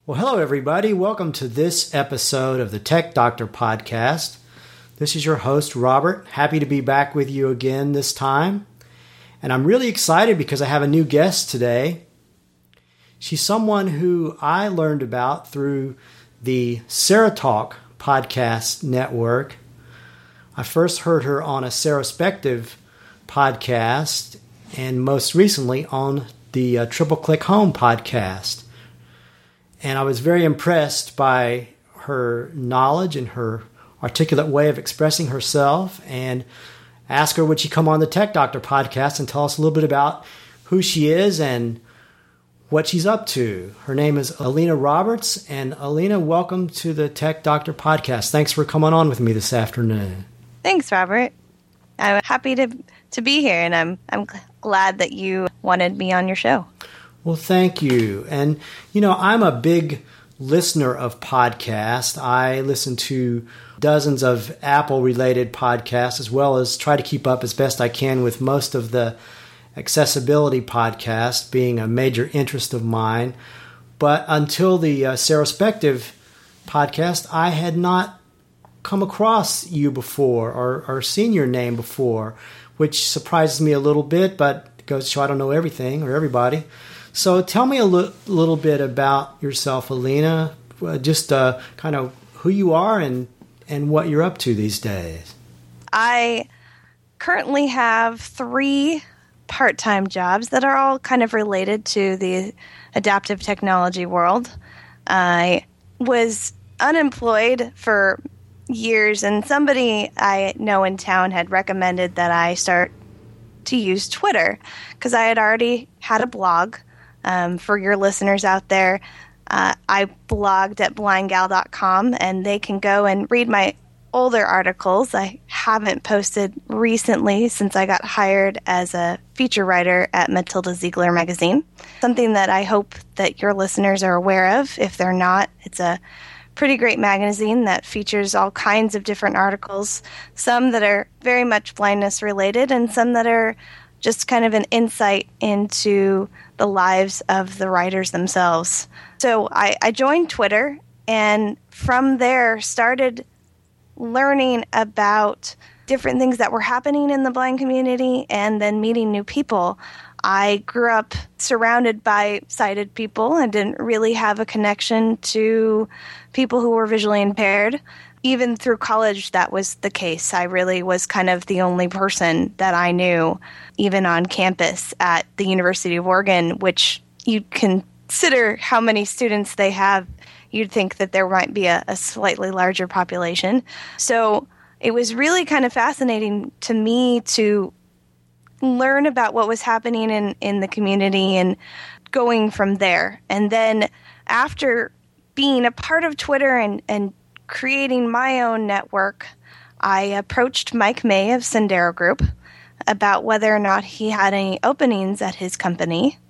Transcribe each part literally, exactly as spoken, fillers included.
Well, hello, everybody. Welcome to this episode of the Tech Doctor Podcast. This is your host, Robert. Happy to be back with you again this time. And I'm really excited because I have a new guest today. She's someone who I learned about through the Sarah Talk podcast network. I first heard her on a Sarahspective podcast and most recently on the uh, Triple Click Home podcast. And I was very impressed by her knowledge and her articulate way of expressing herself, and asked her would she come on the Tech Doctor podcast and tell us a little bit about who she is and what she's up to. Her name is Alina Roberts, and Alina, welcome to the Tech Doctor podcast. Thanks for coming on with me this afternoon. Thanks, Robert. I'm happy to to be here, and I'm I'm glad that you wanted me on your show. Well, thank you. And, you know, I'm a big listener of podcasts. I listen to dozens of Apple-related podcasts, as well as try to keep up as best I can with most of the accessibility podcasts, being a major interest of mine. But until the uh, Sarahspective podcast, I had not come across you before or, or seen your name before, which surprises me a little bit, but it goes to show I don't know everything or everybody. So tell me a li- little bit about yourself, Alina, uh, just uh, kind of who you are and, and what you're up to these days. I currently have three part-time jobs that are all kind of related to the adaptive technology world. I was unemployed for years, and somebody I know in town had recommended that I start to use Twitter because I had already had a blog. Um, for your listeners out there, uh, I blogged at blind gal dot com, and they can go and read my older articles. I haven't posted recently since I got hired as a feature writer at Matilda Ziegler magazine. Something that I hope that your listeners are aware of. If they're not, it's a pretty great magazine that features all kinds of different articles, some that are very much blindness related and some that are just kind of an insight into the lives of the writers themselves. So I, I joined Twitter, and from there started learning about different things that were happening in the blind community and then meeting new people. I grew up surrounded by sighted people and didn't really have a connection to people who were visually impaired. Even through college, that was the case. I really was kind of the only person that I knew, even on campus at the University of Oregon, which you'd consider how many students they have. You'd think that there might be a, a slightly larger population. So it was really kind of fascinating to me to learn about what was happening in, in the community and going from there. And then after being a part of Twitter and, and creating my own network, I approached Mike May of Sendero Group about whether or not he had any openings at his company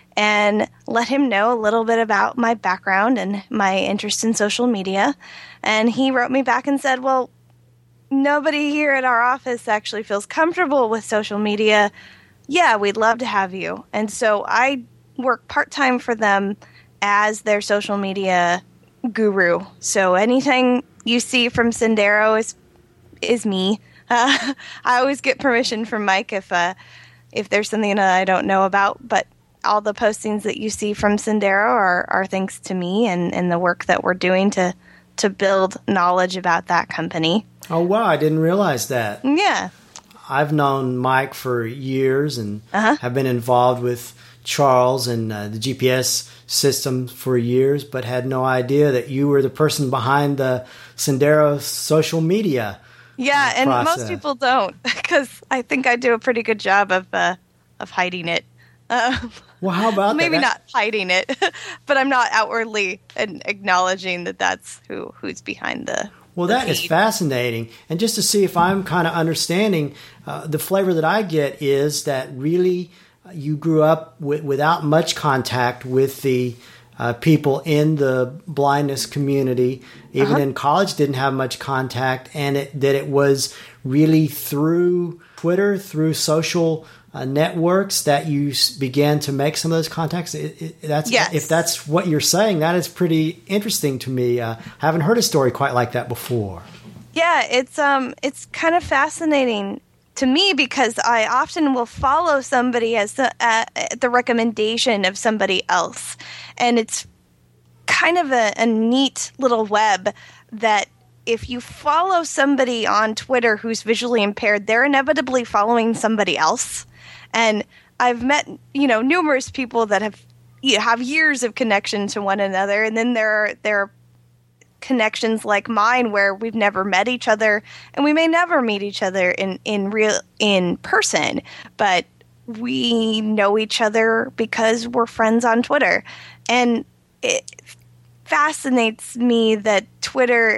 and let him know a little bit about my background and my interest in social media. And he wrote me back and said, well, nobody here at our office actually feels comfortable with social media. Yeah, we'd love to have you. And so I work part-time for them as their social media guru. So anything you see from Sendero is is me. Uh, I always get permission from Mike if uh, if there's something that I don't know about, but all the postings that you see from Sendero are, are thanks to me and, and the work that we're doing to, to build knowledge about that company. Oh, wow. I didn't realize that. Yeah. I've known Mike for years and uh-huh. have been involved with Charles and uh, the G P S system for years, but had no idea that you were the person behind the Sendero social media. Yeah, uh, and process. Most people don't, because I think I do a pretty good job of uh, of hiding it. Uh, well, how about maybe that? not hiding it, but I'm not outwardly acknowledging that that's who who's behind the. Well, the that feed. is fascinating. And just to see if I'm kind of understanding, uh, the flavor that I get is that really you grew up with, without much contact with the uh, people in the blindness community. Even uh-huh. in college, didn't have much contact, and it, that it was really through Twitter, through social uh, networks that you s- began to make some of those contacts? It, it, that's Yes. If that's what you're saying, that is pretty interesting to me. Uh, I haven't heard a story quite like that before. Yeah, it's um it's kind of fascinating to me because I often will follow somebody as the uh, the recommendation of somebody else, and it's kind of a, a neat little web that if you follow somebody on Twitter who's visually impaired, they're inevitably following somebody else. And I've met, you know, numerous people that have you know, have years of connection to one another, and then there are there are connections like mine where we've never met each other, and we may never meet each other in in real in person, but we know each other because we're friends on Twitter. And it fascinates me that Twitter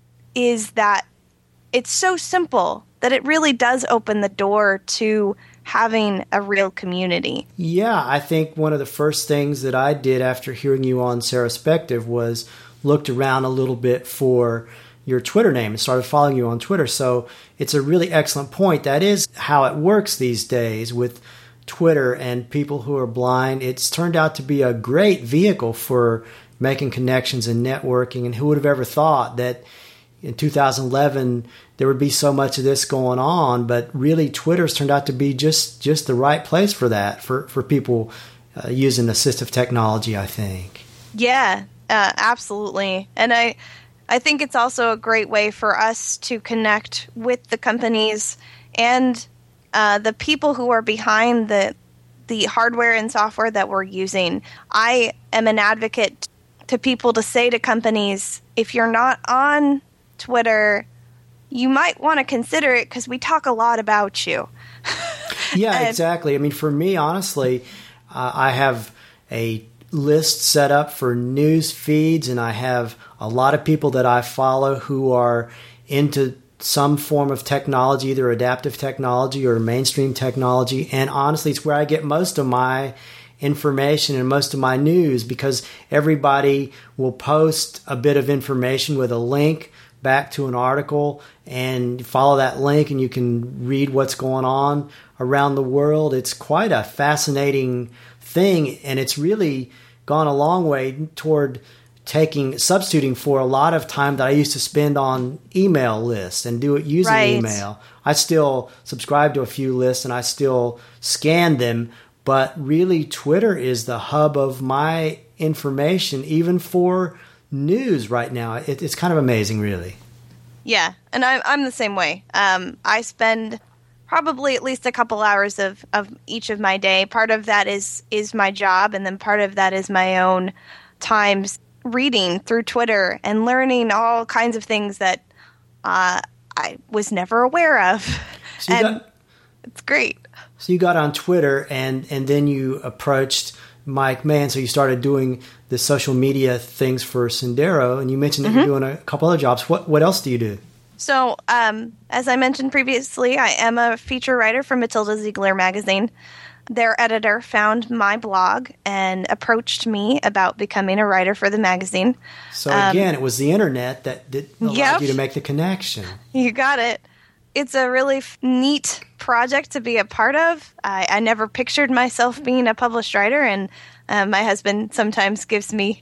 is that it's so simple that it really does open the door to having a real community. Yeah, I think one of the first things that I did after hearing you on Saraspective was looked around a little bit for your Twitter name and started following you on Twitter. So it's a really excellent point. That is how it works these days with Twitter and people who are blind. It's turned out to be a great vehicle for making connections and networking. And who would have ever thought that in two thousand eleven there would be so much of this going on? But really, Twitter's turned out to be just, just the right place for that, for, for people uh, using assistive technology, I think. Yeah. Uh, absolutely. And I I think it's also a great way for us to connect with the companies and uh, the people who are behind the the hardware and software that we're using. I am an advocate to people to say to companies, if you're not on Twitter, you might want to consider it because we talk a lot about you. Yeah, and- exactly. I mean, for me, honestly, uh, I have a list set up for news feeds, and I have a lot of people that I follow who are into some form of technology, either adaptive technology or mainstream technology. And honestly, it's where I get most of my information and most of my news, because everybody will post a bit of information with a link back to an article, and follow that link and you can read what's going on around the world. It's quite a fascinating thing, and it's really gone a long way toward taking substituting for a lot of time that I used to spend on email lists and do it using Right. email. I still subscribe to a few lists and I still scan them, but really Twitter is the hub of my information, even for news right now. It, it's kind of amazing, really. Yeah, and I'm I'm the same way. Um, I spend probably at least a couple hours of, of each of my day. Part of that is is my job, and then part of that is my own times reading through Twitter and learning all kinds of things that uh, I was never aware of. So you and got, it's great. so you got on Twitter, and, and then you approached Mike Mann, so you started doing the social media things for Sendero, and you mentioned that Mm-hmm. you're doing a couple other jobs. What what else do you do? So, um, as I mentioned previously, I am a feature writer for Matilda Ziegler magazine. Their editor found my blog and approached me about becoming a writer for the magazine. So Um, again, it was the internet that, that allowed Yep. you to make the connection. You got it. It's a really f- neat project to be a part of. I, I never pictured myself being a published writer, and uh, my husband sometimes gives me.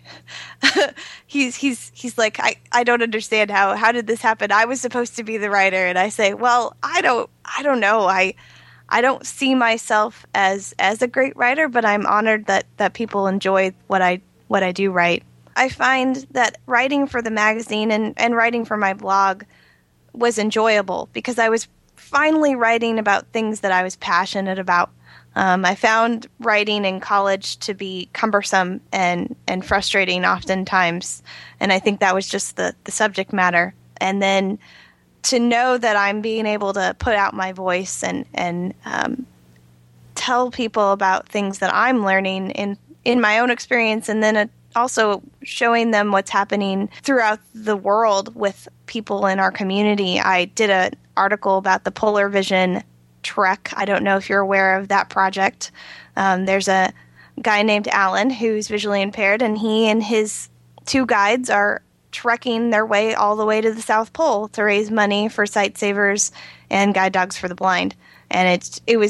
he's he's he's like, I, I don't understand how how did this happen? I was supposed to be the writer, and I say, well, I don't I don't know. I I don't see myself as as a great writer, but I'm honored that that people enjoy what I what I do write. I find that writing for the magazine and, and writing for my blog was enjoyable because I was finally writing about things that I was passionate about. Um, I found writing in college to be cumbersome and, and frustrating oftentimes, and I think that was just the, the subject matter. And then to know that I'm being able to put out my voice and, and um, tell people about things that I'm learning in, in my own experience, and then a, also showing them what's happening throughout the world with people in our community. I did an article about the Polar Vision Trek. I don't know if you're aware of that project. Um, there's a guy named Alan who's visually impaired, and he and his two guides are trekking their way all the way to the South Pole to raise money for Sightsavers and Guide Dogs for the Blind. And it, it was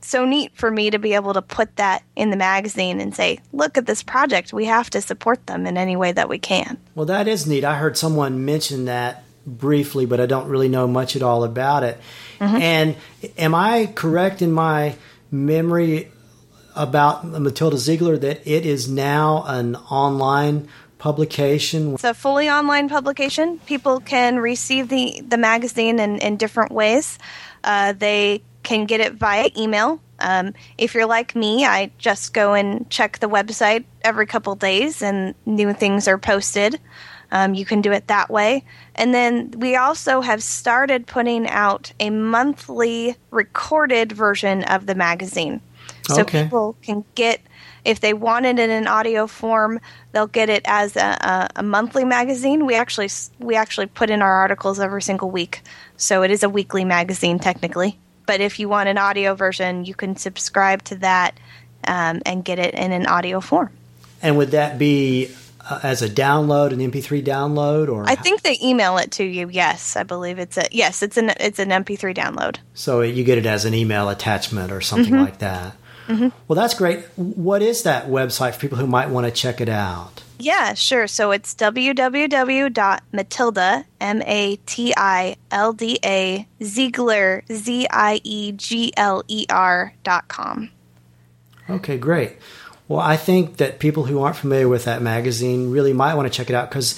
so neat for me to be able to put that in the magazine and say, look at this project. We have to support them in any way that we can. Well, that is neat. I heard someone mention that briefly, but I don't really know much at all about it. Mm-hmm. And am I correct in my memory about Matilda Ziegler that it is now an online publication? It's a fully online publication. People can receive the, the magazine in, in different ways. Uh, they can get it via email. Um, if you're like me, I just go and check the website every couple days and new things are posted. Um, you can do it that way. And then we also have started putting out a monthly recorded version of the magazine. So okay. people can get, if they want it in an audio form, they'll get it as a, a, a monthly magazine. We actually we actually put in our articles every single week. So it is a weekly magazine technically. But if you want an audio version, you can subscribe to that um, and get it in an audio form. And would that be uh, as a download, an M P three download, or I think they email it to you. Yes, I believe it's a yes. It's an it's an M P three download. So you get it as an email attachment or something mm-hmm. like that. Mm-hmm. Well, that's great. What is that website for people who might want to check it out? Yeah, sure. So it's w w w dot matilda, M A T I L D A, Ziegler, Z I E G L E R dot com. Okay, great. Well, I think that people who aren't familiar with that magazine really might want to check it out because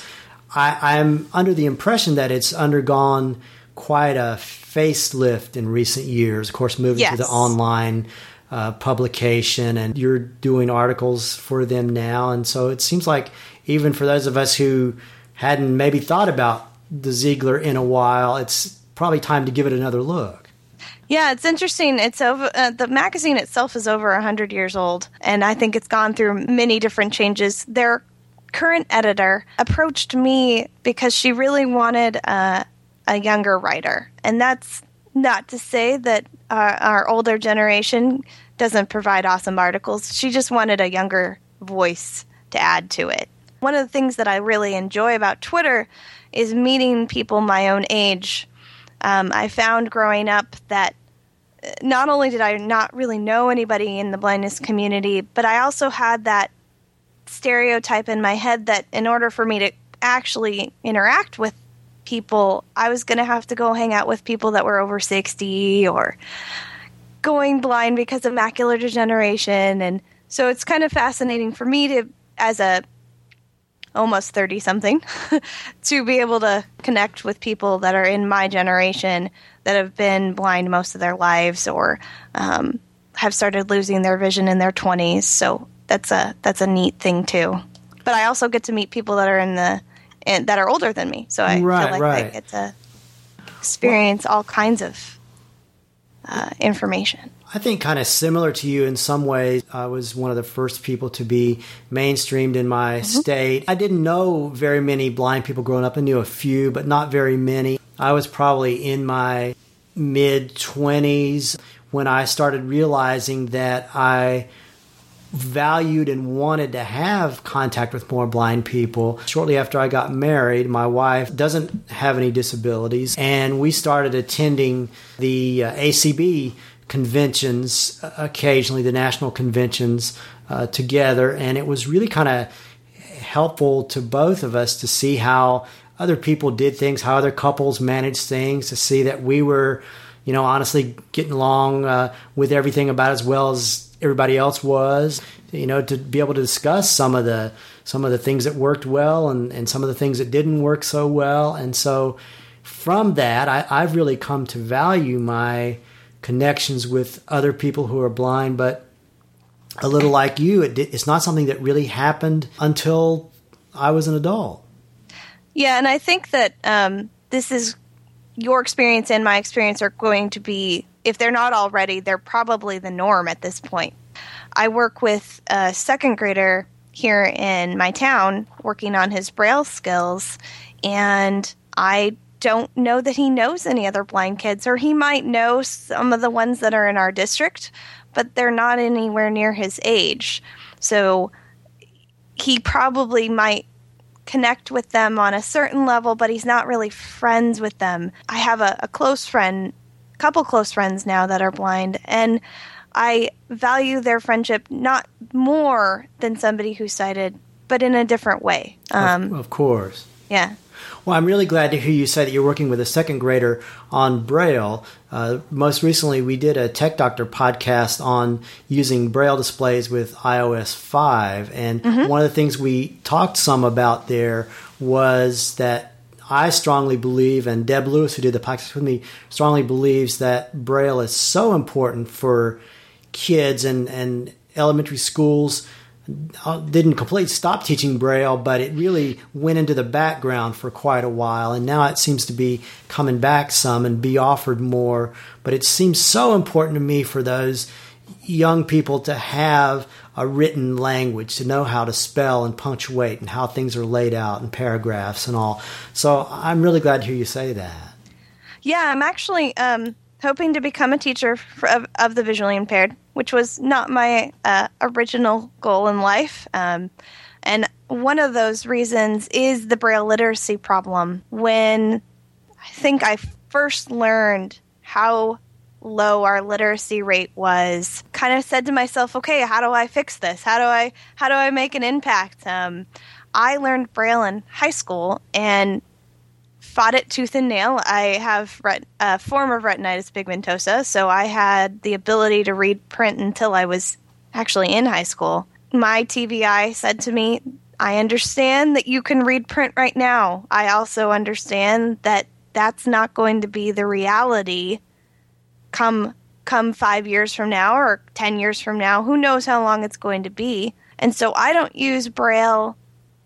I'm under the impression that it's undergone quite a facelift in recent years. Of course, moving yes. to the online Uh, publication, and you're doing articles for them now. And so it seems like even for those of us who hadn't maybe thought about the Ziegler in a while, it's probably time to give it another look. Yeah, it's interesting. It's over. Uh, the magazine itself is over one hundred years old, and I think it's gone through many different changes. Their current editor approached me because she really wanted uh, a younger writer, and that's not to say that uh, our older generation doesn't provide awesome articles. She just wanted a younger voice to add to it. One of the things that I really enjoy about Twitter is meeting people my own age. Um, I found growing up that not only did I not really know anybody in the blindness community, but I also had that stereotype in my head that in order for me to actually interact with people, I was going to have to go hang out with people that were over sixty or going blind because of macular degeneration. And so it's kind of fascinating for me to, as a almost thirty-something, to be able to connect with people that are in my generation that have been blind most of their lives or um, have started losing their vision in their twenties. So that's a that's a neat thing too. But I also get to meet people that are in the And that are older than me, so I right, feel like right. I get to experience well, all kinds of uh, information. I think kind of similar to you in some ways. I was one of the first people to be mainstreamed in my mm-hmm. state. I didn't know very many blind people growing up. I knew a few, but not very many. I was probably in my mid-twenties when I started realizing that I valued and wanted to have contact with more blind people. Shortly after I got married, my wife doesn't have any disabilities, and we started attending the uh, A C B conventions uh, occasionally, the national conventions uh, together, and it was really kind of helpful to both of us to see how other people did things, how other couples managed things, to see that we were, you know, honestly getting along uh, with everything about as well as everybody else was, you know, to be able to discuss some of the some of the things that worked well and, and some of the things that didn't work so well. And so from that, I, I've really come to value my connections with other people who are blind, but a little like you, it, it's not something that really happened until I was an adult. Yeah, and I think that um, this is your experience and my experience are going to be, if they're not already, they're probably the norm at this point. I work with a second grader here in my town working on his Braille skills, and I don't know that he knows any other blind kids, or he might know some of the ones that are in our district, but they're not anywhere near his age. So he probably might connect with them on a certain level, but he's not really friends with them. I have a, a close friend, a couple close friends now that are blind, and I value their friendship not more than somebody who's sighted, but in a different way. Um, of, of course. Yeah. Well, I'm really glad to hear you say that you're working with a second grader on Braille. Uh, most recently, we did a Tech Doctor podcast on using Braille displays with i O S five. And mm-hmm. one of the things we talked some about there was that I strongly believe, and Deb Lewis, who did the podcast with me, strongly believes that Braille is so important for kids, and, and elementary schools didn't completely stop teaching Braille, but it really went into the background for quite a while, and now it seems to be coming back some and be offered more. But it seems so important to me for those young people to have a written language, to know how to spell and punctuate and how things are laid out in paragraphs and all. So I'm really glad to hear you say that. Yeah, I'm actually um, hoping to become a teacher for, of, of the visually impaired, which was not my uh, original goal in life. Um, and one of those reasons is the Braille literacy problem. When I think I first learned how low our literacy rate was, kind of said to myself, okay, how do I fix this? How do I how do I make an impact? Um, I learned Braille in high school and fought it tooth and nail. I have ret- a form of retinitis pigmentosa, so I had the ability to read print until I was actually in high school. My T V I said to me, I understand that you can read print right now. I also understand that that's not going to be the reality come come five years from now or ten years from now. Who knows how long it's going to be? And so I don't use Braille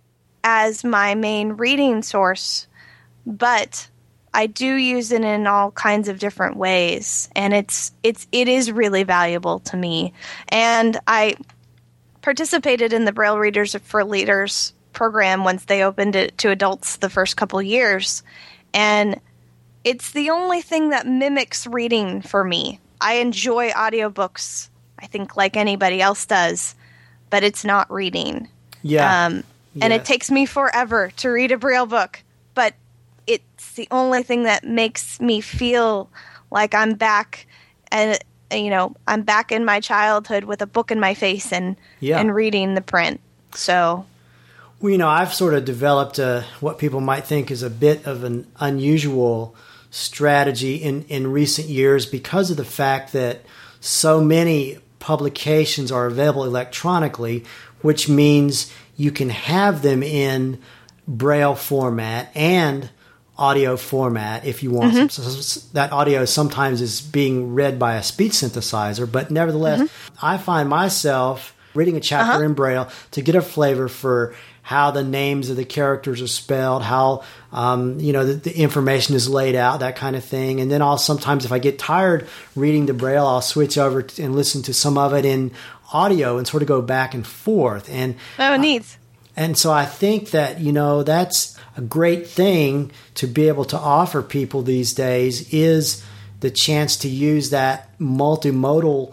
as my main reading source, but I do use it in all kinds of different ways, and it's it's it is really valuable to me. And I participated in the Braille Readers for Leaders program once they opened it to adults the first couple years, and it's the only thing that mimics reading for me. I enjoy audiobooks, I think, like anybody else does, but it's not reading. Yeah. Um, and yes. It takes me forever to read a Braille book, but it's the only thing that makes me feel like I'm back, and you know, I'm back in my childhood with a book in my face and yeah. and reading the print. So, well, you know, I've sort of developed a, what people might think is a bit of an unusual strategy in, in recent years because of the fact that so many publications are available electronically, which means you can have them in Braille format and audio format if you want. Mm-hmm. So, so that audio sometimes is being read by a speech synthesizer, but nevertheless, mm-hmm. I find myself reading a chapter uh-huh. in Braille to get a flavor for how the names of the characters are spelled, how um, you know the, the information is laid out, that kind of thing. And then I'll sometimes, if I get tired reading the Braille, I'll switch over to, and listen to some of it in audio and sort of go back and forth. And oh, neat. Uh, and so I think that, you know, that's a great thing to be able to offer people these days, is the chance to use that multimodal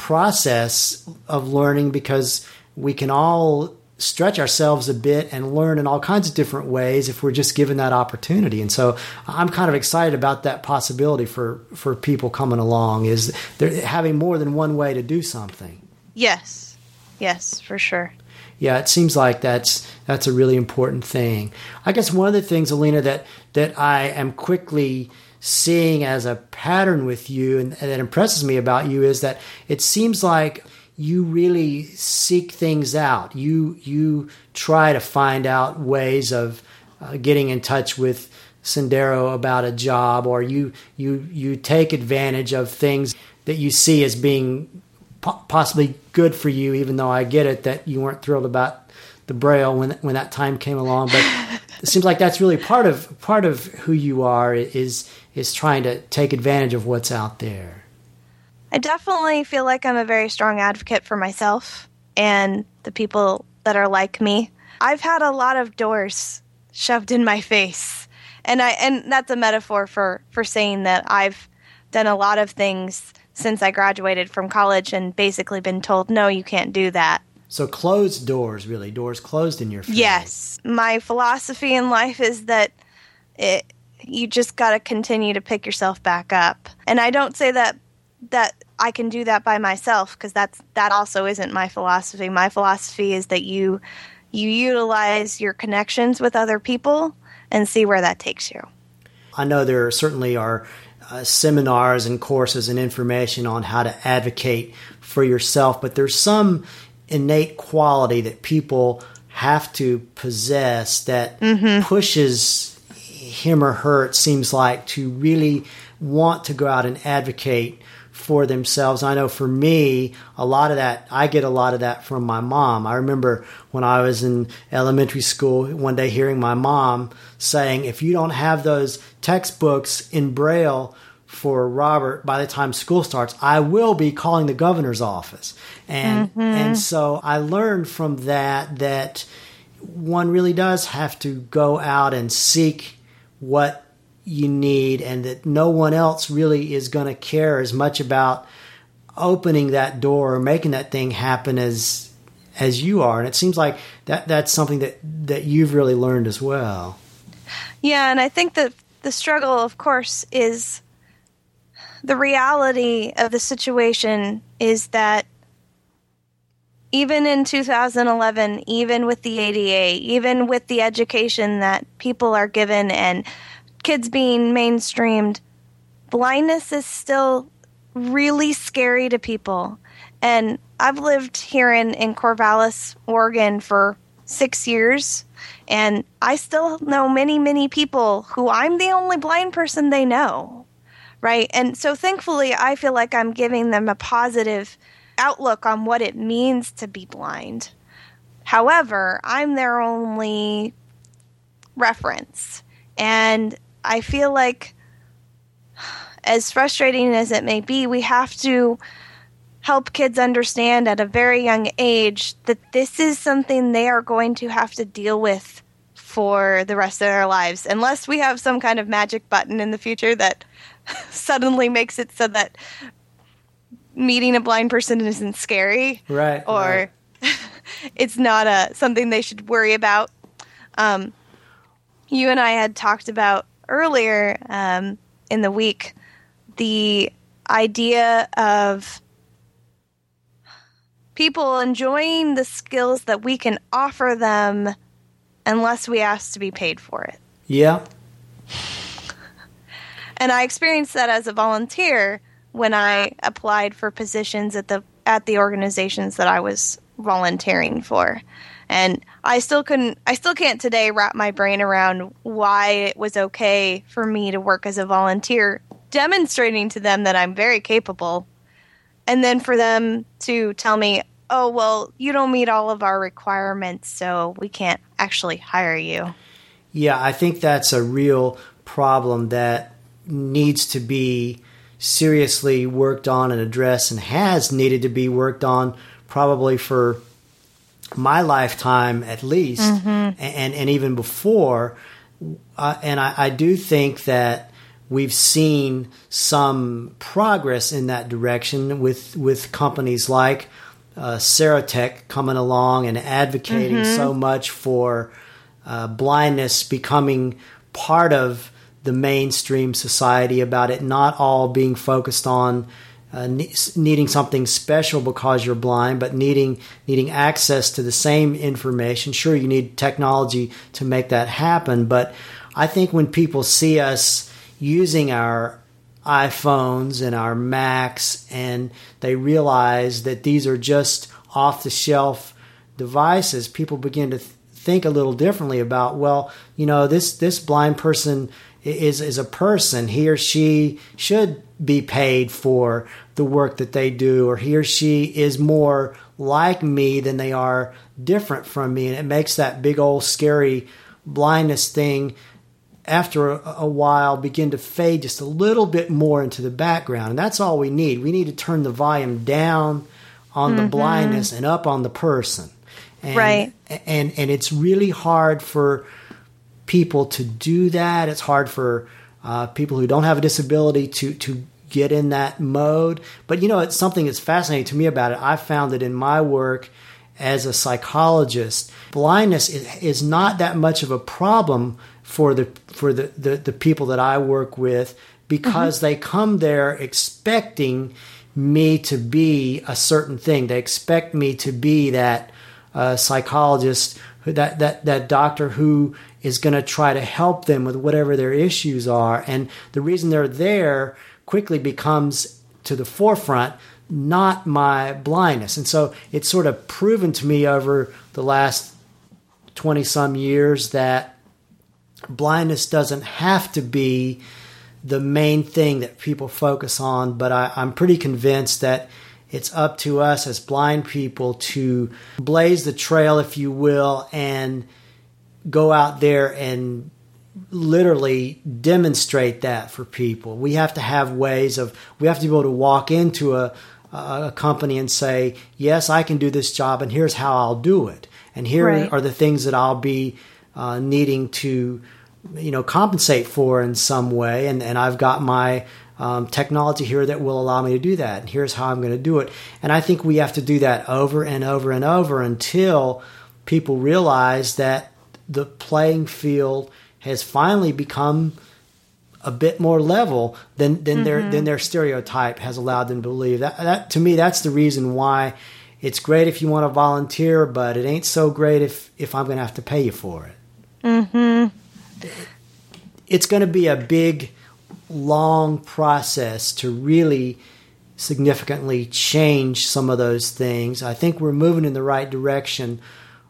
process of learning, because we can all stretch ourselves a bit and learn in all kinds of different ways if we're just given that opportunity. And so I'm kind of excited about that possibility for, for people coming along, is they're having more than one way to do something. Yes. Yes, for sure. Yeah, it seems like that's that's a really important thing. I guess one of the things, Alina, that, that I am quickly seeing as a pattern with you and, and that impresses me about you is that it seems like you really seek things out. You you try to find out ways of uh, getting in touch with Sendero about a job, or you you you take advantage of things that you see as being po- possibly good for you, even though I get it that you weren't thrilled about the Braille when when that time came along. But it seems like that's really part of part of who you are, is is trying to take advantage of what's out there. I definitely feel like I'm a very strong advocate for myself and the people that are like me. I've had a lot of doors shoved in my face, and I and that's a metaphor for, for saying that I've done a lot of things since I graduated from college and basically been told, no, you can't do that. So closed doors, really, doors closed in your face. Yes. My philosophy in life is that it, you just got to continue to pick yourself back up. And I don't say that that I can do that by myself, because that's that also isn't my philosophy. My philosophy is that you you utilize your connections with other people and see where that takes you. I know there certainly are uh, seminars and courses and information on how to advocate for yourself, but there's some innate quality that people have to possess that mm-hmm. pushes him or her, it seems like, to really want to go out and advocate for themselves. I know for me, a lot of that, I get a lot of that from my mom. I remember when I was in elementary school, one day hearing my mom saying, if you don't have those textbooks in Braille for Robert by the time school starts, I will be calling the governor's office. And mm-hmm. and so I learned from that that one really does have to go out and seek what you need, and that no one else really is going to care as much about opening that door or making that thing happen as as you are. And it seems like that that's something that, that you've really learned as well. Yeah, and I think that the struggle, of course, is the reality of the situation is that even in two thousand eleven, even with the A D A, even with the education that people are given and kids being mainstreamed, blindness is still really scary to people. And I've lived here in, in Corvallis, Oregon for six years, and I still know many, many people who I'm the only blind person they know, right? And so thankfully, I feel like I'm giving them a positive outlook on what it means to be blind. However, I'm their only reference. And I feel like, as frustrating as it may be, we have to help kids understand at a very young age that this is something they are going to have to deal with for the rest of their lives, unless we have some kind of magic button in the future that suddenly makes it so that meeting a blind person isn't scary, right? Or right. it's not a something they should worry about. Um, you and I had talked about earlier um, in the week the idea of people enjoying the skills that we can offer them unless we ask to be paid for it. Yeah. And I experienced that as a volunteer when I applied for positions at the at the organizations that I was volunteering for. And I still couldn't I still can't today wrap my brain around why it was okay for me to work as a volunteer, demonstrating to them that I'm very capable, and then for them to tell me, "Oh, well, you don't meet all of our requirements, so we can't actually hire you." Yeah, I think that's a real problem that needs to be seriously worked on and addressed, and has needed to be worked on probably for my lifetime at least, mm-hmm. and, and even before. Uh, and I, I do think that we've seen some progress in that direction with, with companies like uh, Serotech coming along and advocating mm-hmm. so much for uh, blindness becoming part of the mainstream society, about it not all being focused on uh, ne- needing something special because you're blind, but needing needing access to the same information. Sure, you need technology to make that happen, but I think when people see us using our iPhones and our Macs, and they realize that these are just off-the-shelf devices, people begin to th- think a little differently about, well, you know, this this blind person is is a person. He or she should be paid for the work that they do, or he or she is more like me than they are different from me. And it makes that big old scary blindness thing, after a, a while, begin to fade just a little bit more into the background. And that's all we need. We need to turn the volume down on mm-hmm. the blindness and up on the person. And, right. And, and it's really hard for people to do that. It's hard for uh, people who don't have a disability to, to get in that mode. But, you know, it's something that's fascinating to me about it. I found that in my work as a psychologist, blindness is, is not that much of a problem for the for the, the, the people that I work with, because mm-hmm. they come there expecting me to be a certain thing. They expect me to be that uh, psychologist, that, that, that doctor who is going to try to help them with whatever their issues are. And the reason they're there quickly becomes to the forefront, not my blindness. And so it's sort of proven to me over the last twenty some years that blindness doesn't have to be the main thing that people focus on, but I, I'm pretty convinced that it's up to us as blind people to blaze the trail, if you will, and go out there and literally demonstrate that for people. We have to have ways of, we have to be able to walk into a, a company and say, yes, I can do this job, and here's how I'll do it. And here right. are the things that I'll be uh, needing to you know, compensate for in some way. And, and I've got my um, technology here that will allow me to do that. And here's how I'm going to do it. And I think we have to do that over and over and over until people realize that the playing field has finally become a bit more level than, than mm-hmm. their than their stereotype has allowed them to believe. That, that to me, that's the reason why it's great if you want to volunteer, but it ain't so great if, if I'm going to have to pay you for it. Mm-hmm. It's going to be a big, long process to really significantly change some of those things. I think we're moving in the right direction.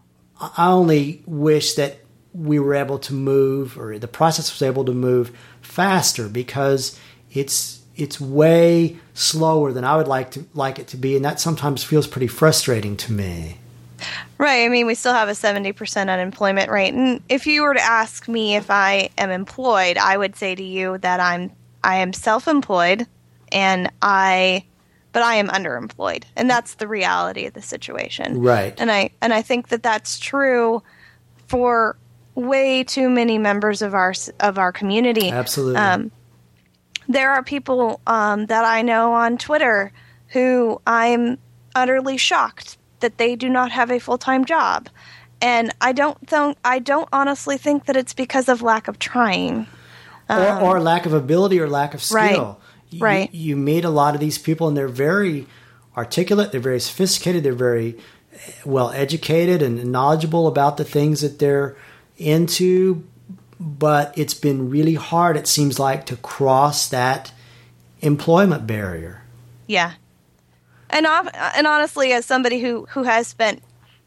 I only wish that we were able to move, or the process was able to move faster, because it's it's way slower than I would like to like it to be, and that sometimes feels pretty frustrating to me. Right. I mean, we still have a seventy percent unemployment rate. And if you were to ask me if I am employed, I would say to you that I'm I am self-employed, and I but I am underemployed. And that's the reality of the situation. Right. And I and I think that that's true for way too many members of our of our community. Absolutely. Um, there are people um, that I know on Twitter who I'm utterly shocked that they do not have a full-time job. And I don't think, I don't honestly think that it's because of lack of trying. Um, or, or lack of ability or lack of skill. Right, you, right. You meet a lot of these people, and they're very articulate, they're very sophisticated, they're very well educated and knowledgeable about the things that they're into, but it's been really hard, it seems like, to cross that employment barrier. Yeah. And and honestly, as somebody who, who has spent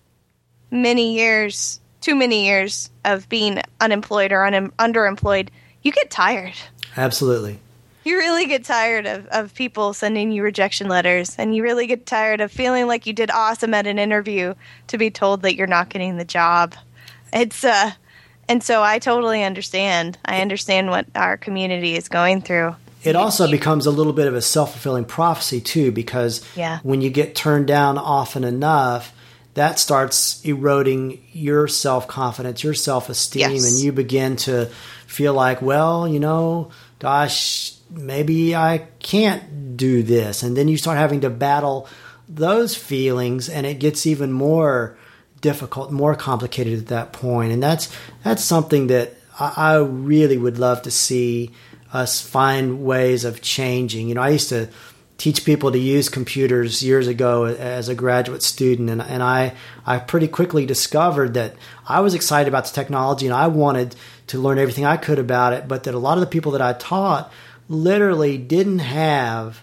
many years, too many years of being unemployed or un, underemployed, you get tired. Absolutely. You really get tired of, of people sending you rejection letters, and you really get tired of feeling like you did awesome at an interview to be told that you're not getting the job. It's uh, and so I totally understand. I understand what our community is going through. It also becomes a little bit of a self-fulfilling prophecy, too, because yeah. when you get turned down often enough, that starts eroding your self-confidence, your self-esteem, yes. and you begin to feel like, well, you know, gosh, maybe I can't do this. And then you start having to battle those feelings, and it gets even more difficult, more complicated at that point. And that's that's something that I, I really would love to see us find ways of changing. You know, I used to teach people to use computers years ago as a graduate student, and, and I, I pretty quickly discovered that I was excited about the technology and I wanted to learn everything I could about it, but that a lot of the people that I taught literally didn't have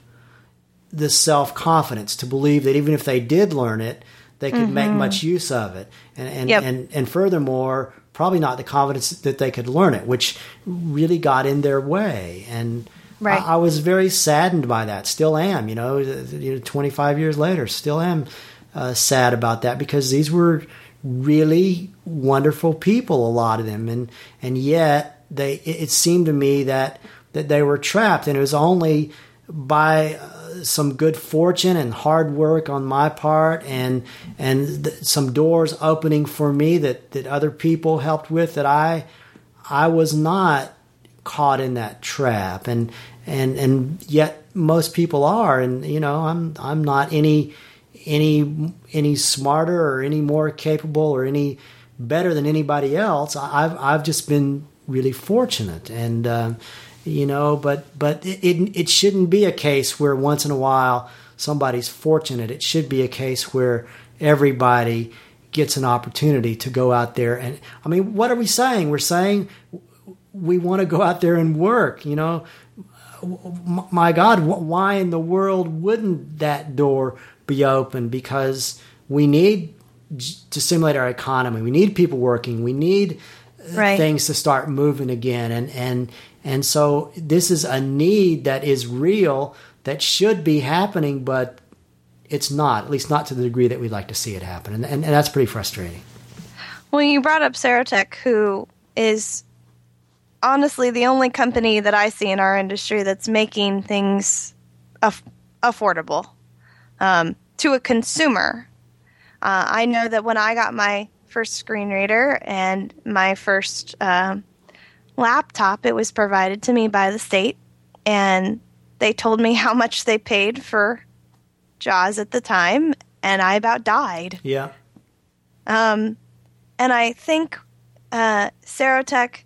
the self-confidence to believe that even if they did learn it, they could mm-hmm. make much use of it. And and, yep. and and furthermore, probably not the confidence that they could learn it, which really got in their way. And right. I, I was very saddened by that. Still am, you know, twenty-five years later, still am uh, sad about that, because these were really wonderful people, a lot of them. And, and yet they, it, it seemed to me that, that they were trapped, and it was only by uh, some good fortune and hard work on my part, and and th- some doors opening for me that, that other people helped with, that I I was not caught in that trap, and and and yet most people are, and you know I'm I'm not any any any smarter or any more capable or any better than anybody else. I've I've just been really fortunate, and uh, you know, but but it, it it shouldn't be a case where once in a while somebody's fortunate. It should be a case where everybody gets an opportunity to go out there. And I mean, what are we saying? We're saying we want to go out there and work, you know. My God, why in the world wouldn't that door be open? Because we need to stimulate our economy. We need people working. We need right. things to start moving again. And, and, and so this is a need that is real, that should be happening, but it's not, at least not to the degree that we'd like to see it happen. And, and, and that's pretty frustrating. Well, you brought up Serotek, who is honestly the only company that I see in our industry that's making things aff- affordable um, to a consumer. Uh, I know that when I got my first screen reader and my first uh, laptop, it was provided to me by the state, and they told me how much they paid for JAWS at the time, and I about died. Yeah. Um, and I think uh, Serotek,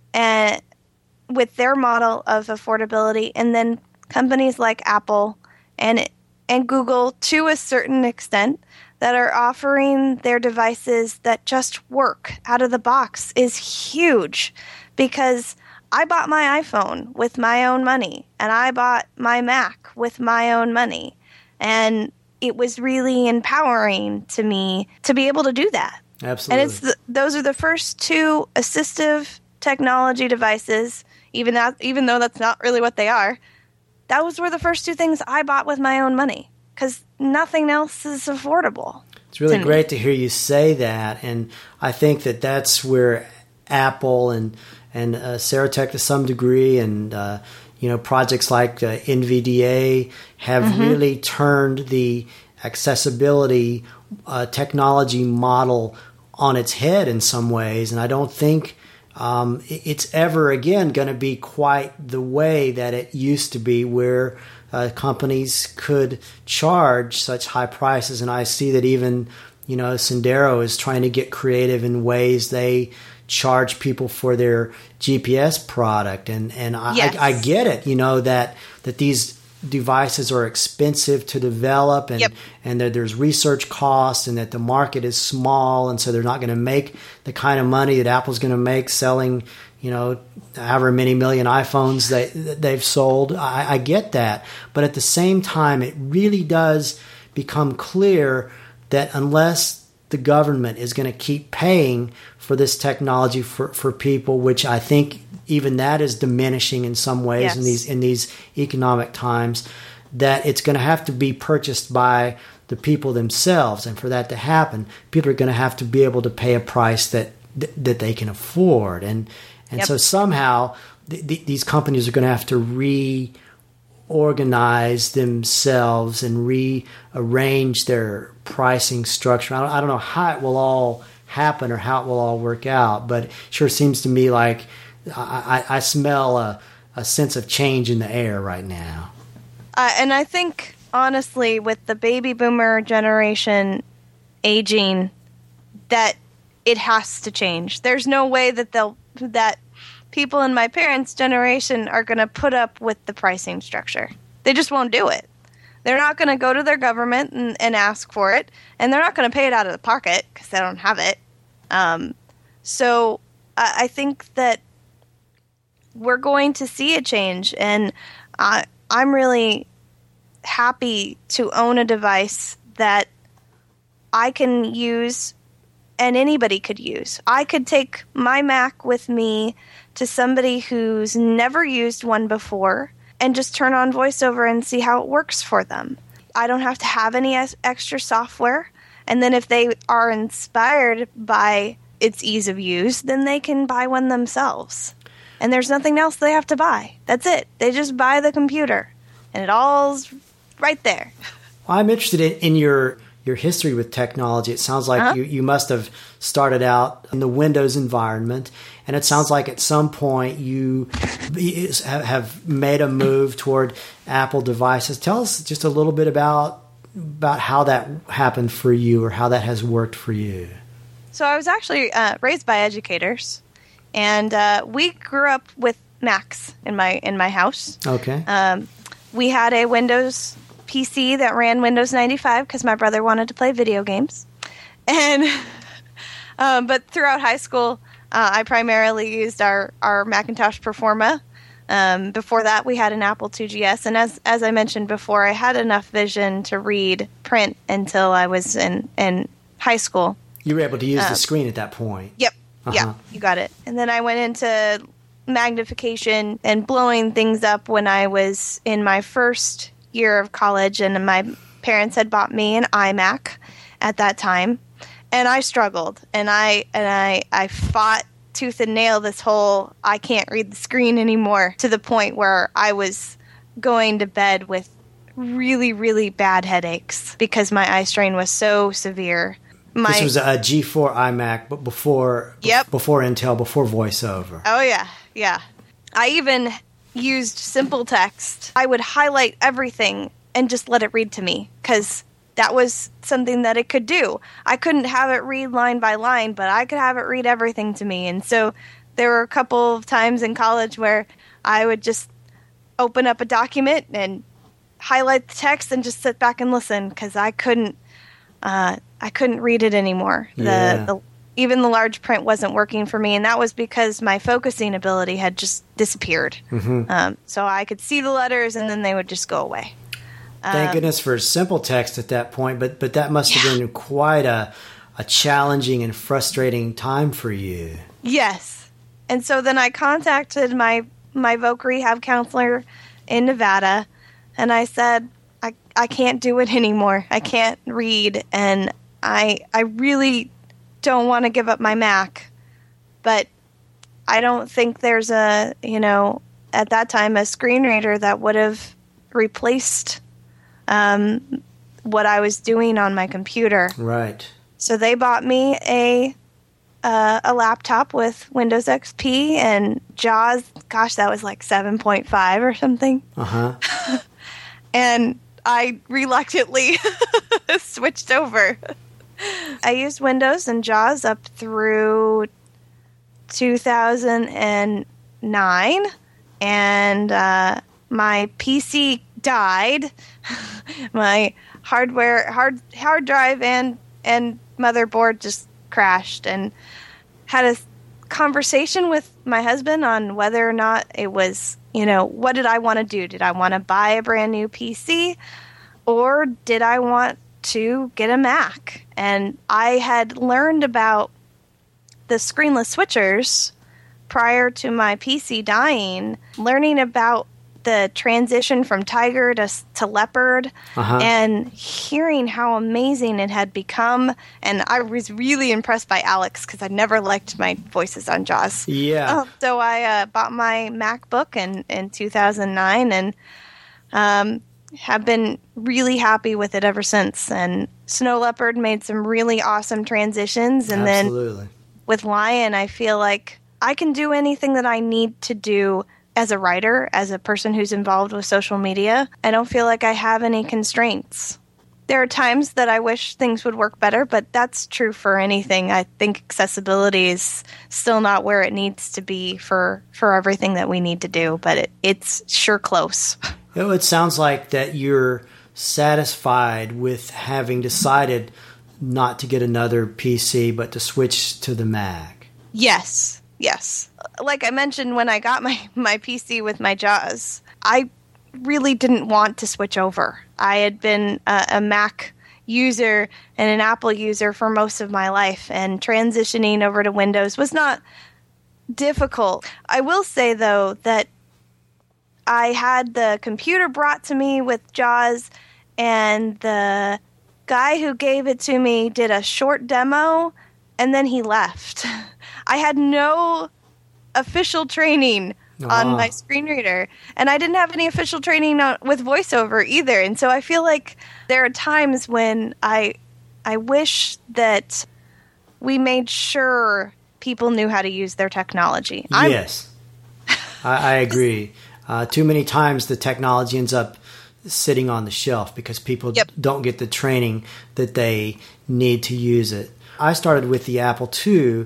uh, with their model of affordability, and then companies like Apple and and Google to a certain extent that are offering their devices that just work out of the box is huge, because I bought my iPhone with my own money, and I bought my Mac with my own money. And it was really empowering to me to be able to do that. Absolutely. And it's the, those are the first two assistive technology devices, even that, even though that's not really what they are. Those were the first two things I bought with my own money, because nothing else is affordable. It's really to great me. to hear you say that. And I think that that's where Apple and, and uh, Serotek to some degree, and uh, you know, projects like uh, N V D A have mm-hmm. really turned the accessibility uh, technology model on its head in some ways. And I don't think um, it's ever again going to be quite the way that it used to be, where uh, companies could charge such high prices. And I see that even, you know, Sendero is trying to get creative in ways they charge people for their G P S product. And, and I, yes. I, I get it, you know, that, that these devices are expensive to develop, and, yep. and that there's research costs, and that the market is small. And so they're not going to make the kind of money that Apple's going to make selling, you know, however many million iPhones they, they've sold. I, I get that. But at the same time, it really does become clear that unless the government is going to keep paying for this technology for, for people, which I think even that is diminishing in some ways yes. in these in these economic times, that it's going to have to be purchased by the people themselves. And for that to happen, people are going to have to be able to pay a price that that they can afford. And and yep. so somehow th- th- these companies are going to have to reorganize themselves and rearrange their pricing structure. I don't, I don't know how it will all happen or how it will all work out, but it sure seems to me like I, I, I smell a, a sense of change in the air right now. Uh, and I think, honestly, with the baby boomer generation aging, that it has to change. There's no way that they'll that people in my parents' generation are going to put up with the pricing structure. They just won't do it. They're not going to go to their government and, and ask for it, and they're not going to pay it out of the pocket because they don't have it. Um, so I, I think that we're going to see a change, and I, I'm really happy to own a device that I can use and anybody could use. I could take my Mac with me to somebody who's never used one before and just turn on VoiceOver and see how it works for them. I don't have to have any extra software. And then if they are inspired by its ease of use, then they can buy one themselves. And there's nothing else they have to buy. That's it. They just buy the computer. And it all's right there. Well, I'm interested in, in your your history with technology. It sounds like uh-huh. you, you must have started out in the Windows environment. And it sounds like at some point you have made a move toward Apple devices. Tell us just a little bit about about how that happened for you, or how that has worked for you. So I was actually uh, raised by educators, and uh, we grew up with Macs in my in my house. Okay. Um, we had a Windows P C that ran Windows ninety-five because my brother wanted to play video games, and um, but throughout high school, uh, I primarily used our our Macintosh Performa. Um, before that, we had an Apple two G S, and as as I mentioned before, I had enough vision to read print until I was in in high school. You were able to use um, the screen at that point. Yep. Uh-huh. Yeah, you got it. And then I went into magnification and blowing things up when I was in my first year of college, and my parents had bought me an iMac at that time, and I struggled, and I and I I fought tooth and nail this whole I can't read the screen anymore, to the point where I was going to bed with really, really bad headaches because my eye strain was so severe. My, this was a G four iMac, but before Yep. before Intel, before VoiceOver. Oh, yeah, yeah. I even used simple text. I would highlight everything and just let it read to me, because that was something that it could do. I couldn't have it read line by line, but I could have it read everything to me. And so there were a couple of times in college where I would just open up a document and highlight the text and just sit back and listen, because I couldn't uh, I couldn't read it anymore. The, Yeah. the even the large print wasn't working for me, and that was because my focusing ability had just disappeared. Mm-hmm. Um, so I could see the letters, and then they would just go away. Thank Um, goodness for simple text at that point, but but that must Yeah. have been quite a a challenging and frustrating time for you. Yes. And so then I contacted my, my voc rehab counselor in Nevada, and I said, I, I can't do it anymore. I can't read, and I I really don't want to give up my Mac, but I don't think there's a, you know, at that time, a screen reader that would have replaced um, what I was doing on my computer. Right. So they bought me a uh, a laptop with Windows X P and JAWS. Gosh, that was like seven point five or something. Uh-huh. And I reluctantly switched over. I used Windows and JAWS up through two thousand nine, and uh, my P C died. My hardware, hard hard drive, and and motherboard just crashed, and had a conversation with my husband on whether or not it was, you know, what did I want to do? Did I want to buy a brand new P C, or did I want to get a Mac? And I had learned about the screenless switchers prior to my P C dying, learning about the transition from Tiger to, to Leopard, Uh-huh. and hearing how amazing it had become. And I was really impressed by Alex, because I never liked my voices on JAWS. Yeah. Oh, so I uh, bought my MacBook in, in two thousand nine, and um, have been really happy with it ever since. And Snow Leopard made some really awesome transitions. And Absolutely. then with Lion, I feel like I can do anything that I need to do as a writer, as a person who's involved with social media. I don't feel like I have any constraints. There are times that I wish things would work better, but that's true for anything. I think accessibility is still not where it needs to be for, for everything that we need to do, but it, it's sure close. You know, it sounds like that you're satisfied with having decided not to get another P C, but to switch to the Mac. Yes, yes. Like I mentioned, when I got my, my P C with my JAWS, I really didn't want to switch over. I had been a, a Mac user and an Apple user for most of my life, and transitioning over to Windows was not difficult. I will say, though, that I had the computer brought to me with JAWS, and the guy who gave it to me did a short demo, and then he left. I had no official training on Ah. my screen reader, and I didn't have any official training on, with VoiceOver either. And so I feel like there are times when I I wish that we made sure people knew how to use their technology. I'm- Yes, I, I agree. Uh, too many times the technology ends up sitting on the shelf because people Yep. don't get the training that they need to use it. I started with the Apple two.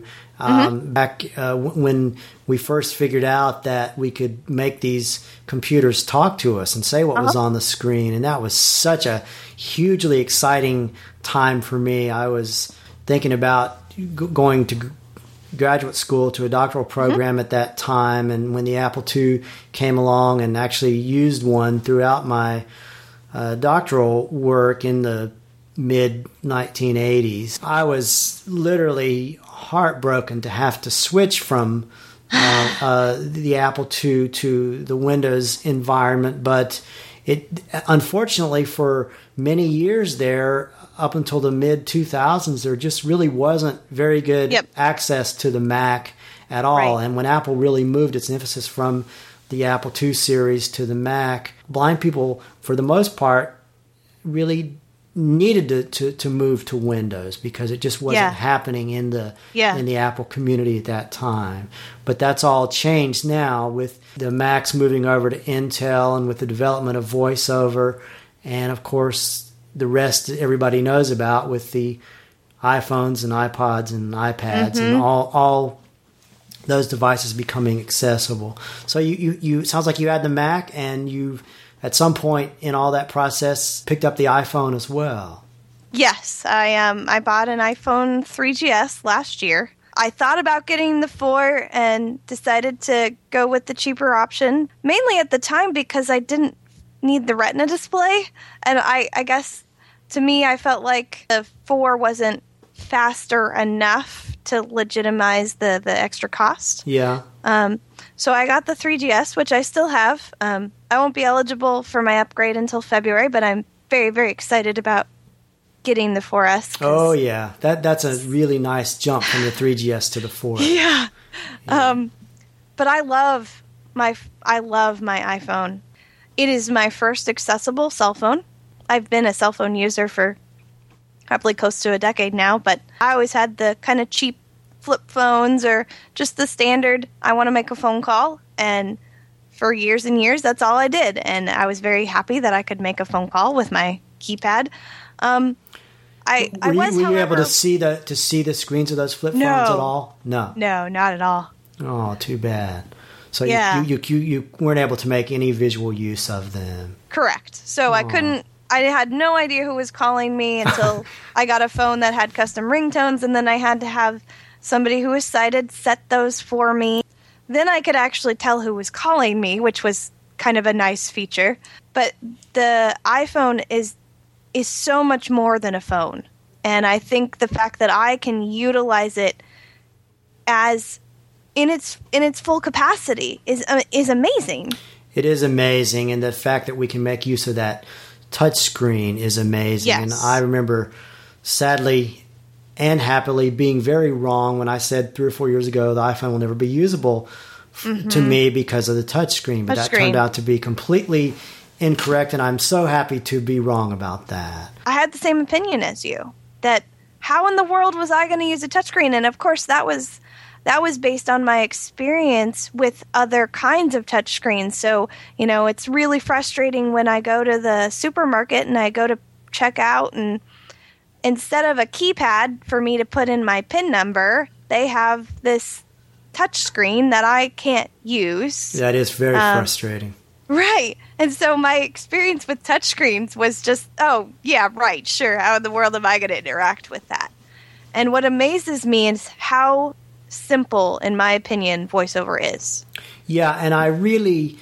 Um, mm-hmm. Back uh, w- when we first figured out that we could make these computers talk to us and say what uh-huh. was on the screen. And that was such a hugely exciting time for me. I was thinking about g- going to g- graduate school to a doctoral program mm-hmm. at that time. And when the Apple two came along, and actually used one throughout my uh, doctoral work in the mid nineteen eighties, I was literally heartbroken to have to switch from uh, uh, the Apple two to the Windows environment. But it, unfortunately, for many years there, up until the mid two thousands, there just really wasn't very good yep. access to the Mac at all. Right. And when Apple really moved its emphasis from the Apple two series to the Mac, blind people, for the most part, really needed to, to, to move to Windows, because it just wasn't yeah. happening in the yeah. in the Apple community at that time. But that's all changed now with the Macs moving over to Intel, and with the development of VoiceOver, and of course the rest everybody knows about with the iPhones and iPods and iPads mm-hmm. and all all those devices becoming accessible. So you, you, you it sounds like you had the Mac, and you've at some point in all that process picked up the iPhone as well. Yes, I um I bought an iPhone three G S last year. I thought about getting the four and decided to go with the cheaper option, mainly at the time because I didn't need the Retina display. And I, I guess to me, I felt like the four wasn't faster enough to legitimize the, the extra cost. Yeah. Um, so I got the three G S, which I still have. Um, I won't be eligible for my upgrade until February, but I'm very, very excited about getting the four S. Oh, yeah. That That's a really nice jump from the three G S to the four. Yeah. yeah. Um, but I love my I love my iPhone. It is my first accessible cell phone. I've been a cell phone user for probably close to a decade now, but I always had the kind of cheap flip phones or just the standard, I want to make a phone call. And for years and years, that's all I did. And I was very happy that I could make a phone call with my keypad. Um, I, were I was, you, were however, you able to see the to see the screens of those flip no, phones at all? No. No, not at all. Oh, too bad. So yeah. you, you, you, you weren't able to make any visual use of them. Correct. So oh. I couldn't, I had no idea who was calling me until I got a phone that had custom ringtones, and then I had to have somebody who was sighted set those for me. Then I could actually tell who was calling me, which was kind of a nice feature. But the iPhone is is so much more than a phone. And I think the fact that I can utilize it as in its in its full capacity is uh, is amazing. It is amazing, and the fact that we can make use of that touch screen is amazing. Yes. And I remember, sadly and happily, being very wrong when I said three or four years ago the iPhone will never be usable f- mm-hmm. to me because of the touch screen. But touch that screen. turned out to be completely incorrect, and I'm so happy to be wrong about that. I had the same opinion as you, that how in the world was I going to use a touchscreen? And of course, that was that was based on my experience with other kinds of touchscreens. So, you know, it's really frustrating when I go to the supermarket and I go to check out, and instead of a keypad for me to put in my PIN number, they have this touchscreen that I can't use. That is very um, frustrating. Right. And so my experience with touchscreens was just, oh, yeah, right, sure. How in the world am I going to interact with that? And what amazes me is how simple, in my opinion, VoiceOver is. Yeah, and I really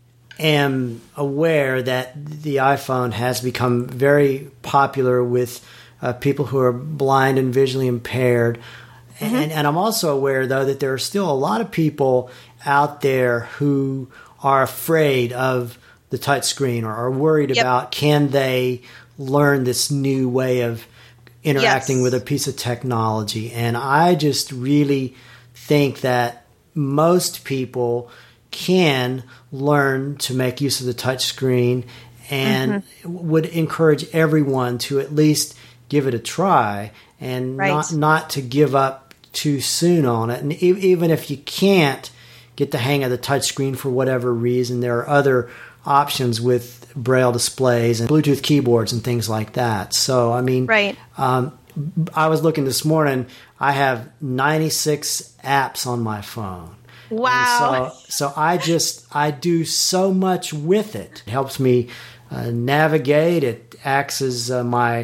am aware that the iPhone has become very popular with uh, people who are blind and visually impaired. Mm-hmm. And, and I'm also aware, though, that there are still a lot of people out there who are afraid of the touch screen, or are worried yep. about, can they learn this new way of interacting yes. with a piece of technology. And I just really think that most people can learn to make use of the touch screen, and mm-hmm. would encourage everyone to at least give it a try, and right. not not to give up too soon on it. And e- even if you can't get the hang of the touch screen for whatever reason, there are other options with Braille displays and Bluetooth keyboards and things like that. So, I mean, right. um, I was looking this morning. I have ninety-six apps on my phone. Wow. And so, so I just, I do so much with it. It helps me uh, navigate. It acts as uh, my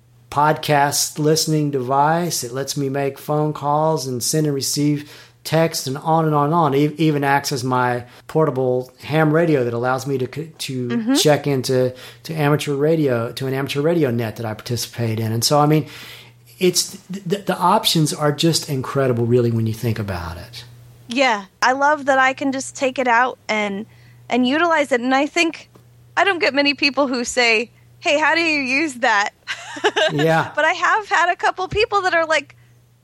podcast listening device. It lets me make phone calls and send and receive text and on and on and on. It even acts as my portable ham radio that allows me to to mm-hmm. check into to amateur radio, to an amateur radio net that I participate in. And so, I mean, it's the, the options are just incredible, really, when you think about it. Yeah, I love that I can just take it out and and utilize it. And I think I don't get many people who say, "Hey, how do you use that?" Yeah. But I have had a couple people that are like,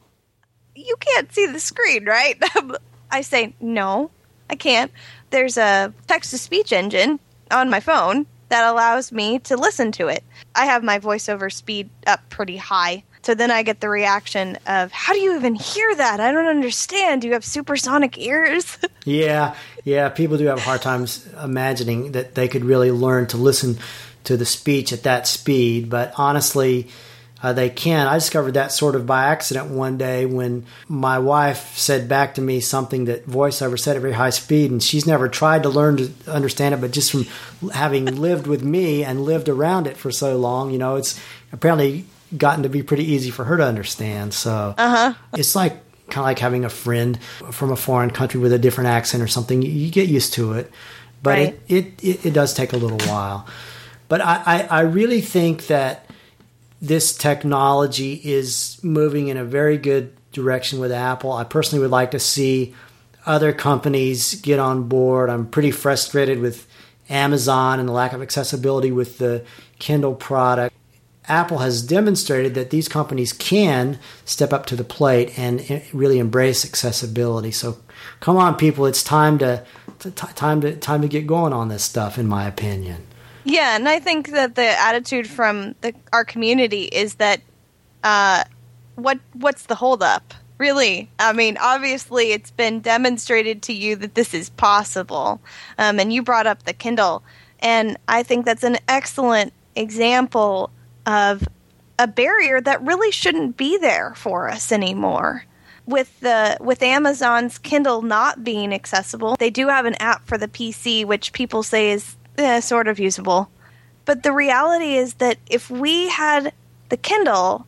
"You can't see the screen, right?" I say, "No, I can't. There's a text-to-speech engine on my phone that allows me to listen to it. I have my voiceover speed up pretty high. So then I get the reaction of, how do you even hear that? I don't understand. Do you have supersonic ears? yeah, yeah. People do have hard times imagining that they could really learn to listen to the speech at that speed. But honestly, uh, they can. I discovered that sort of by accident one day when my wife said back to me something that VoiceOver said at very high speed, and she's never tried to learn to understand it, but just from having lived with me and lived around it for so long, you know, it's apparently gotten to be pretty easy for her to understand. So uh-huh. It's like kind of like having a friend from a foreign country with a different accent or something. You, you get used to it, but right. it, it, it, it does take a little while. But I, I, I really think that this technology is moving in a very good direction with Apple. I personally would like to see other companies get on board. I'm pretty frustrated with Amazon and the lack of accessibility with the Kindle product. Apple has demonstrated that these companies can step up to the plate and really embrace accessibility. So, come on, people! It's time to, to time to time to get going on this stuff, in my opinion. Yeah, and I think that the attitude from the, our community is that, uh, what what's the holdup? Really, I mean, obviously, it's been demonstrated to you that this is possible, um, and you brought up the Kindle, and I think that's an excellent example of a barrier that really shouldn't be there for us anymore. With the with Amazon's Kindle not being accessible, they do have an app for the P C, which people say is eh, sort of usable. But the reality is that if we had the Kindle,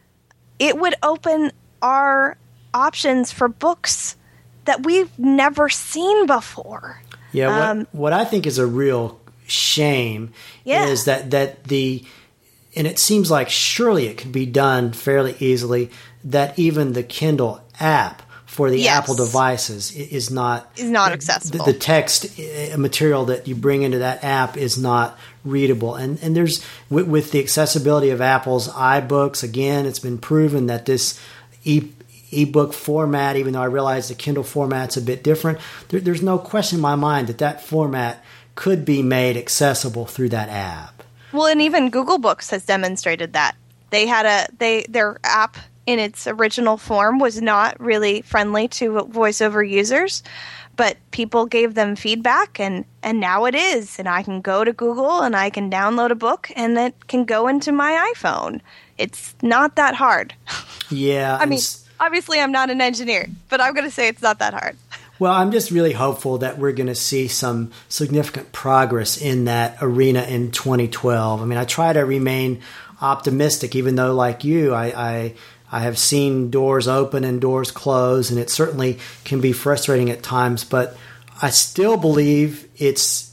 it would open our options for books that we've never seen before. Yeah, what, um, what I think is a real shame yeah. is that, that the... And it seems like surely it could be done fairly easily, that even the Kindle app for the yes. Apple devices is not is not accessible. The, the text material that you bring into that app is not readable. And and there's with, with the accessibility of Apple's iBooks, again, it's been proven that this e ebook format, even though I realize the Kindle format's a bit different, there, there's no question in my mind that that format could be made accessible through that app. Well, and even Google Books has demonstrated that. They had a they their app in its original form was not really friendly to VoiceOver users, but people gave them feedback, and, and now it is. And I can go to Google and I can download a book, and it can go into my iPhone. It's not that hard. Yeah. I mean, obviously I'm not an engineer, but I'm going to say it's not that hard. Well, I'm just really hopeful that we're going to see some significant progress in that arena in twenty twelve. I mean, I try to remain optimistic, even though, like you, I, I, I have seen doors open and doors close, and it certainly can be frustrating at times. But I still believe it's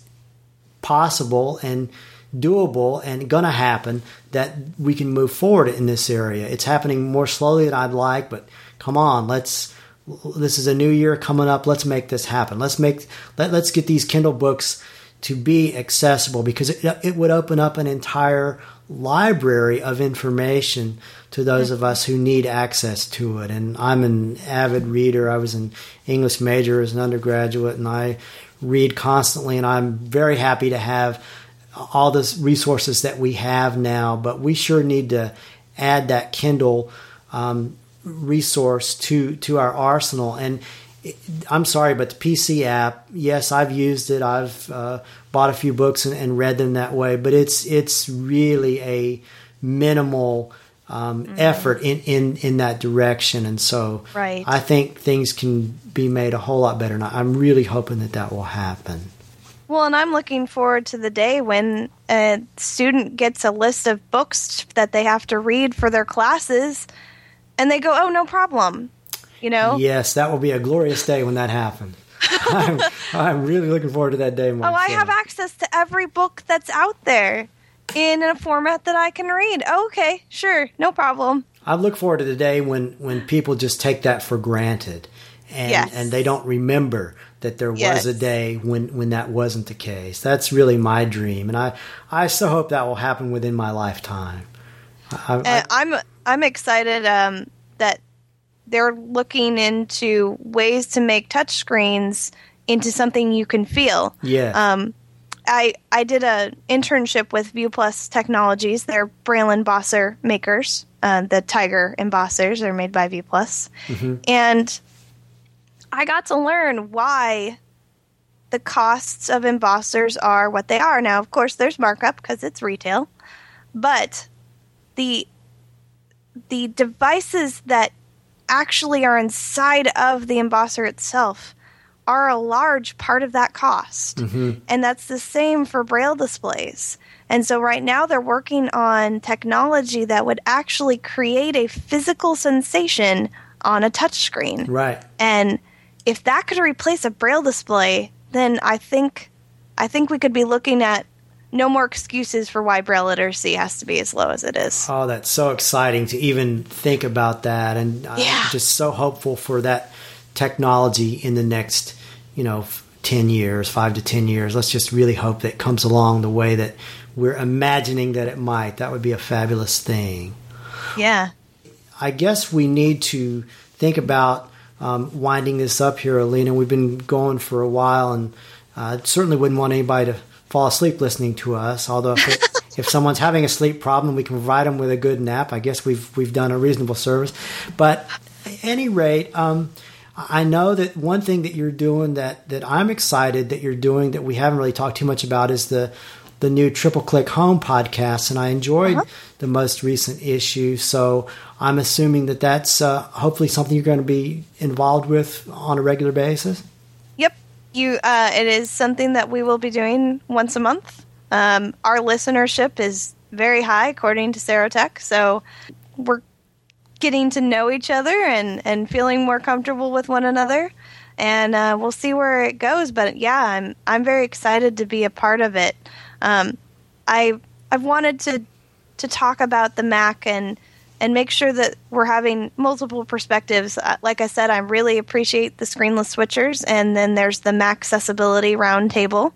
possible and doable and going to happen that we can move forward in this area. It's happening more slowly than I'd like, but come on, let's... This is a new year coming up. Let's make this happen. Let's make let, let's get these Kindle books to be accessible, because it, it would open up an entire library of information to those of us who need access to it. And I'm an avid reader. I was an English major as an undergraduate, and I read constantly, and I'm very happy to have all the resources that we have now. But we sure need to add that Kindle um, resource to to our arsenal. And it, I'm sorry, but the P C app, yes, I've used it. I've uh, bought a few books and, and read them that way, but it's it's really a minimal um, mm-hmm. effort in, in, in that direction. And so right. I think things can be made a whole lot better. And I'm really hoping that that will happen. Well, and I'm looking forward to the day when a student gets a list of books that they have to read for their classes, and they go, oh, no problem, you know? Yes, that will be a glorious day when that happens. I'm, I'm really looking forward to that day myself. Oh, I have access to every book that's out there in a format that I can read. Oh, okay, sure, no problem. I look forward to the day when, when people just take that for granted, and, yes. and they don't remember that there was yes. a day when, when that wasn't the case. That's really my dream, and I, I so hope that will happen within my lifetime. I, I, I'm I'm excited um, that they're looking into ways to make touchscreens into something you can feel. Yeah. Um, I I did an internship with ViewPlus Technologies. They're Braille embosser makers. Uh, the Tiger embossers are made by ViewPlus, mm-hmm. and I got to learn why the costs of embossers are what they are. Now, of course, there's markup because it's retail, but the the devices that actually are inside of the embosser itself are a large part of that cost. Mm-hmm. And that's the same for Braille displays. And so right now they're working on technology that would actually create a physical sensation on a touchscreen. Right. And if that could replace a Braille display, then I think I think we could be looking at no more excuses for why Braille literacy has to be as low as it is. Oh, that's so exciting to even think about that. And yeah. I'm just so hopeful for that technology in the next, you know, ten years, five to ten years. Let's just really hope that it comes along the way that we're imagining that it might. That would be a fabulous thing. Yeah. I guess we need to think about um, winding this up here, Alina. We've been going for a while, and I uh, certainly wouldn't want anybody to fall asleep listening to us. Although if, it, if someone's having a sleep problem, we can provide them with a good nap. I guess we've we've done a reasonable service. But at any rate, um, I know that one thing that you're doing that, that I'm excited that you're doing that we haven't really talked too much about is the the new Triple Click Home podcast, and I enjoyed uh-huh. the most recent issue. So I'm assuming that that's uh, hopefully something you're going to be involved with on a regular basis. Yep. You, uh, it is something that we will be doing once a month. Um, our listenership is very high, according to Serotech, so we're getting to know each other and, and feeling more comfortable with one another, and uh, we'll see where it goes. But yeah, I'm I'm very excited to be a part of it. Um, I I've wanted to to talk about the Mac and and make sure that we're having multiple perspectives. Uh, like I said, I really appreciate the screenless switchers, and then there's the Mac accessibility roundtable.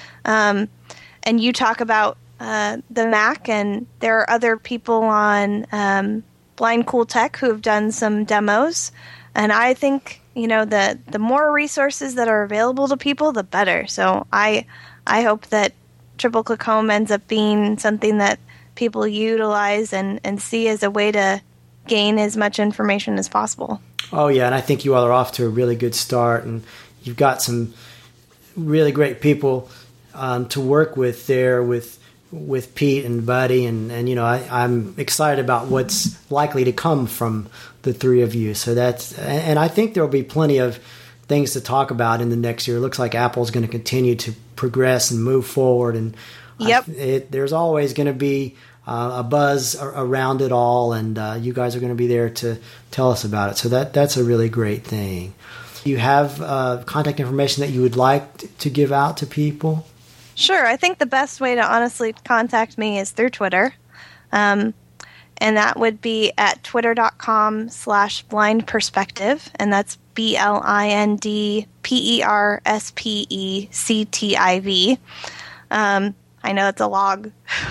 Um, and you talk about uh, the Mac, and there are other people on um, Blind Cool Tech who have done some demos. And I think, you know, the the more resources that are available to people, the better. So I I hope that Triple Click Home ends up being something that people utilize and, and see as a way to gain as much information as possible. Oh, yeah, and I think you all are off to a really good start, and you've got some really great people um, to work with there with with Pete and Buddy, and, and you know, I, I'm excited about what's likely to come from the three of you. So that's, and I think there will be plenty of things to talk about in the next year. It looks like Apple's going to continue to progress and move forward, and yep. I, it, there's always going to be uh, a buzz around it all, and uh, you guys are going to be there to tell us about it. So that that's a really great thing. You have uh, contact information that you would like to give out to people? Sure. I think the best way to honestly contact me is through Twitter. Um, and that would be at twitter.com slash blind perspective. And that's B L I N D P E R S P E C T I V. Um, I know it's a long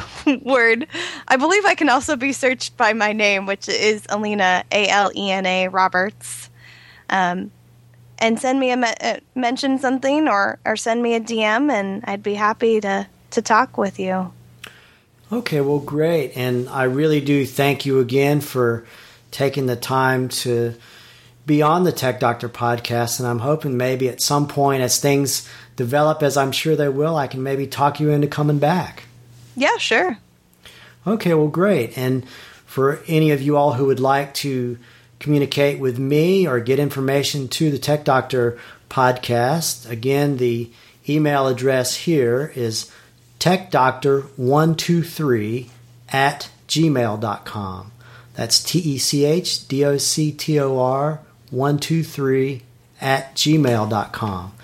word. I believe I can also be searched by my name, which is Alina, A L E N A Roberts. Um, and send me a me- uh, mention something or, or send me a D M, and I'd be happy to, to talk with you. Okay, well, great. And I really do thank you again for taking the time to be on the Tech Doctor podcast. And I'm hoping maybe at some point as things develop, as I'm sure they will, I can maybe talk you into coming back. Yeah, sure. Okay, well, great. And For any of you all who would like to communicate with me or get information to the Tech Doctor podcast, again, the email address here is tech doctor one two three at gmail dot com. That's T E C H D O C T O R one two three at gmail dot com.